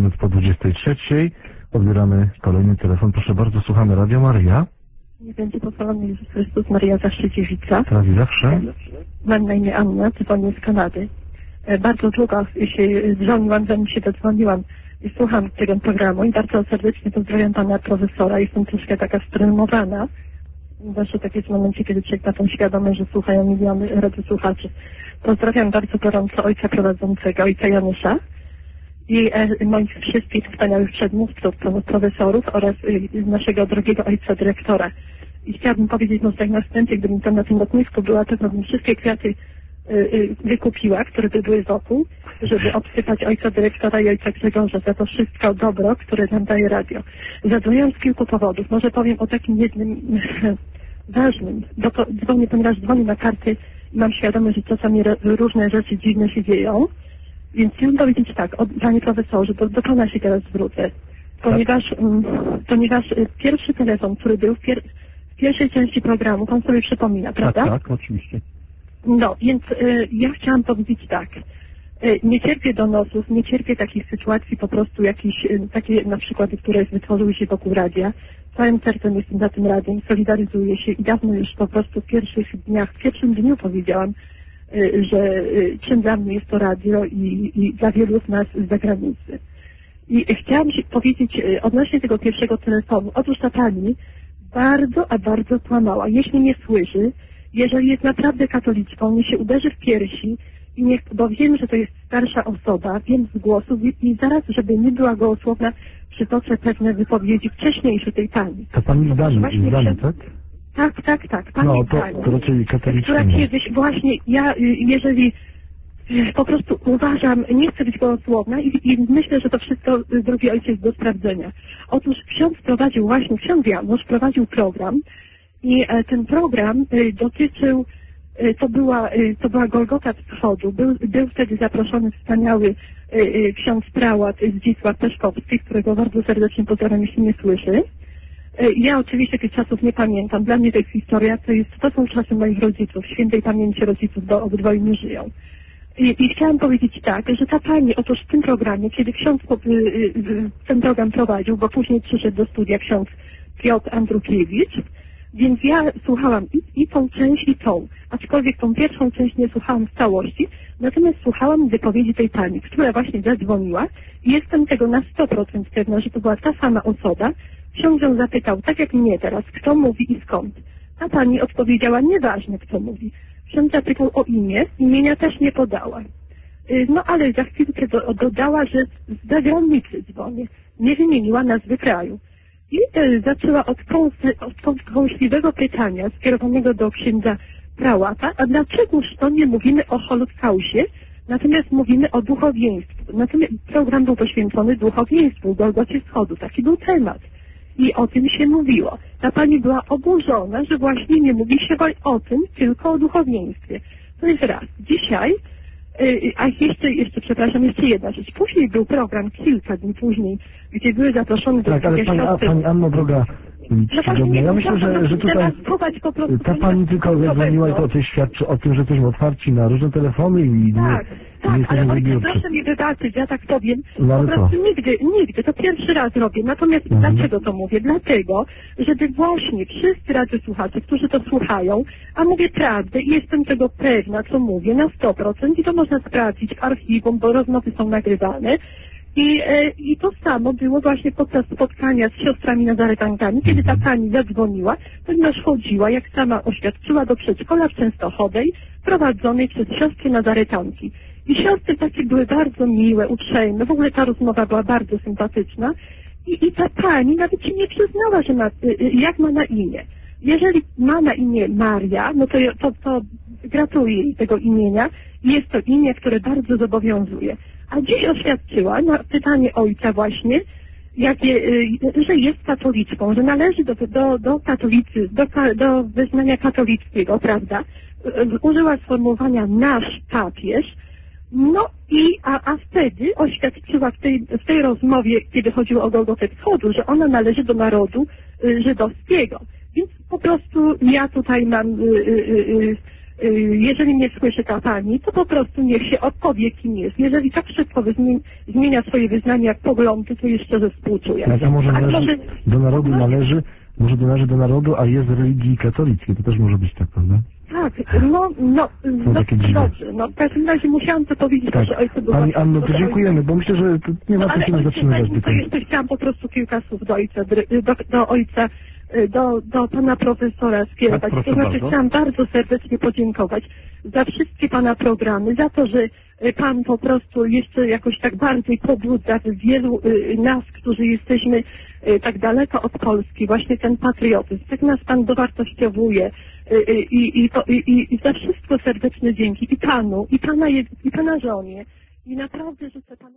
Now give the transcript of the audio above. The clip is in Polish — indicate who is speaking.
Speaker 1: minut po 23. Odbieramy kolejny telefon. Proszę bardzo, słuchamy Radio Maryja.
Speaker 2: Nie będzie pochwalony Jezus Chrystus, Maryja zawsze dziewica.
Speaker 1: Teraz i zawsze.
Speaker 2: Mam na imię Anna, dzwonię z Kanady. Bardzo długo się dzwoniłam, zanim się dodzwoniłam i słucham tego programu i bardzo serdecznie pozdrawiam pana profesora. Jestem troszkę taka streamowana. Zawsze tak jest w momencie, kiedy człowiek ma tą świadomość, że słuchają miliony radiosłuchaczy. Pozdrawiam bardzo gorąco ojca prowadzącego, ojca Janusza i moich wszystkich wspaniałych przedmówców, profesorów oraz naszego drogiego ojca dyrektora. I chciałabym powiedzieć może tak na wstępie, gdybym tam na tym lotnisku była, to bym wszystkie kwiaty wykupiła, które by były wokół, żeby obsypać ojca dyrektora i ojca Grzegorza za to wszystko dobro, które nam daje radio. Zadzwoniłam z kilku powodów. Może powiem o takim jednym ważnym, bo to dzwonię, ponieważ dzwonię na karty i mam świadomość, że czasami różne rzeczy dziwne się dzieją. Więc chciałam powiedzieć tak, panie profesorze, do pana się teraz zwrócę, ponieważ pierwszy telefon, który był w pierwszej części programu, pan sobie przypomina, prawda?
Speaker 1: Tak, oczywiście.
Speaker 2: No, więc ja chciałam powiedzieć tak. Nie cierpię donosów, nie cierpię takich sytuacji, po prostu jakieś takie na przykład, które wytworzyły się wokół radia. Całym sercem jestem za tym radiem, solidaryzuję się i dawno już po prostu w pierwszych dniach, w pierwszym dniu powiedziałam, że czym dla mnie jest to radio i dla wielu z nas z zagranicy. I chciałam się powiedzieć odnośnie tego pierwszego telefonu. Otóż ta pani bardzo, a bardzo kłamała. Jeśli nie słyszy, jeżeli jest naprawdę katoliczką, niech się uderzy w piersi i niech, bo wiem, że to jest starsza osoba, wiem z głosu i zaraz, żeby nie była gołosłowna, przytoczę pewne wypowiedzi wcześniejsze tej pani.
Speaker 1: To pani zdanie, tak?
Speaker 2: Tak. Pani
Speaker 1: to raczej katoliczka.
Speaker 2: Która kiedyś właśnie, ja jeżeli po prostu uważam, nie chcę być gołosłowna i myślę, że to wszystko, drogi ojciec, do sprawdzenia. Otóż ksiądz Janusz prowadził program i ten program dotyczył, to była Golgota Wschodu. Był wtedy zaproszony wspaniały ksiądz prałat Zdzisław Peszkowski, którego bardzo serdecznie pozdrawiam, jeśli nie słyszy. Ja oczywiście tych czasów nie pamiętam. Dla mnie to jest historia, to są czasy moich rodziców, świętej pamięci rodziców, bo obydwoje nie żyją. I chciałam powiedzieć tak, że ta pani, otóż w tym programie, kiedy ksiądz ten program prowadził, bo później przyszedł do studia ksiądz Piotr Andrukiewicz, więc ja słuchałam i tą część, i tą. Aczkolwiek tą pierwszą część nie słuchałam w całości, natomiast słuchałam wypowiedzi tej pani, która właśnie zadzwoniła i jestem tego na 100% pewna, że to była ta sama osoba. Ksiądz ją zapytał, tak jak mnie teraz, kto mówi i skąd. Ta pani odpowiedziała, nieważne kto mówi. Ksiądz zapytał o imię, imienia też nie podała. No ale za chwilkę dodała, że z zagranicy dzwonię. Nie wymieniła nazwy kraju. I zaczęła od kąśliwego pytania skierowanego do księdza prałata, a dlaczegoż to nie mówimy o Holokauście, natomiast mówimy o duchowieństwie. Natomiast program był poświęcony duchowieństwu, Golgocie Wschodu. Taki był temat. I o tym się mówiło. Ta pani była oburzona, że właśnie nie mówi się o tym, tylko o duchowieństwie. To jest raz. Dzisiaj, a jeszcze jedna rzecz. Później był program, kilka dni później, gdzie były zaproszone do
Speaker 1: ale pani Anno, droga, ja myślę, że tutaj ta pani tylko zadzwoniła i to coś świadczy o tym, że jesteśmy otwarci na różne telefony i
Speaker 2: tak, ale proszę mi wybaczyć, ja tak powiem, po prostu nigdy, to pierwszy raz robię. Natomiast dlaczego to mówię? Dlatego, żeby właśnie wszyscy radiosłuchacze, którzy to słuchają, a mówię prawdę i jestem tego pewna, co mówię, na 100% i to można sprawdzić w archiwum, bo rozmowy są nagrywane. I to samo było właśnie podczas spotkania z siostrami nazaretankami, kiedy ta pani zadzwoniła, ponieważ chodziła, jak sama oświadczyła, do przedszkola w Częstochowej, prowadzonej przez siostry nazaretanki. I siostry takie były bardzo miłe, uprzejme, w ogóle ta rozmowa była bardzo sympatyczna i ta pani nawet się nie przyznała, że jak ma na imię. Jeżeli ma na imię Maria, no to gratuluję jej tego imienia. Jest to imię, które bardzo zobowiązuje. A dziś oświadczyła na pytanie ojca właśnie, że jest katoliczką, że należy do wyznania katolickiego, prawda? Użyła sformułowania nasz papież. No a wtedy oświadczyła w tej rozmowie, kiedy chodziło o Golgotę Wschodu, że ona należy do narodu żydowskiego. Więc po prostu ja tutaj mam jeżeli nie słyszy ta pani, to po prostu niech się odpowie, kim jest. Jeżeli tak szybko zmienia swoje wyznanie jak poglądy, to jeszcze szczerze współczuję.
Speaker 1: Tak, a może do narodu należy, do narodu, a jest z religii katolickiej, to też może być tak, prawda?
Speaker 2: Tak, dobrze. No w każdym razie musiałam to powiedzieć,
Speaker 1: tak.
Speaker 2: że ojcu był...
Speaker 1: Pani Anno, to dziękujemy, bo myślę, że to nie warto się zatrzymywać.
Speaker 2: To jeszcze chciałam po prostu kilka słów do ojca, do pana profesora skierować.
Speaker 1: Tak,
Speaker 2: to znaczy
Speaker 1: bardzo.
Speaker 2: chciałam bardzo serdecznie podziękować za wszystkie pana programy, za to, że pan po prostu jeszcze jakoś tak bardziej pobudza w wielu nas, którzy jesteśmy tak daleko od Polski, właśnie ten patriotyzm. Tak nas pan dowartościowuje i za wszystko serdeczne dzięki i panu, i pana żonie. I naprawdę życzę panu...